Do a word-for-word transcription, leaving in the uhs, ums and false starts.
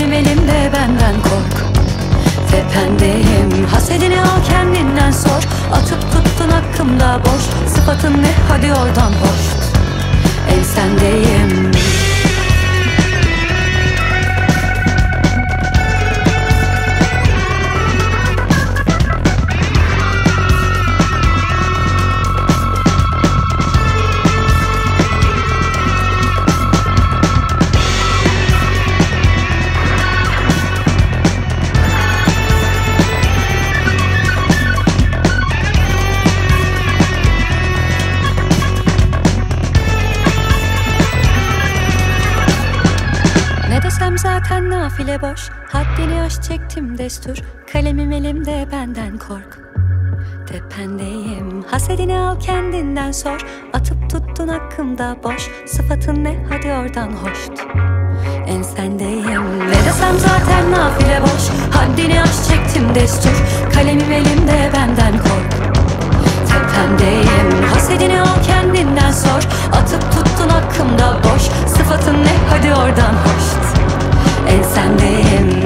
Kalemim elimde, benden kork. Tependeyim, hasedini al kendinden sor. Atıp tuttun hakkımda boş, sıfatın ne hadi oradan hoş. Ensendeyim. Zaten nafile boş, haddini aş çektim destur. Kalemim elimde, benden kork. Tependeyim, hasedini al kendinden sor. Atıp tuttun hakkımda boş, sıfatın ne hadi oradan hoş. Ensendeyim, ne desem zaten nafile boş, haddini aş çektim destur. Kalemim elimde, benden kork. Tependeyim, hasedini al kendinden sor. Atıp tuttun hakkımda boş, sıfatın ne hadi oradan hoş. Ensendeyim.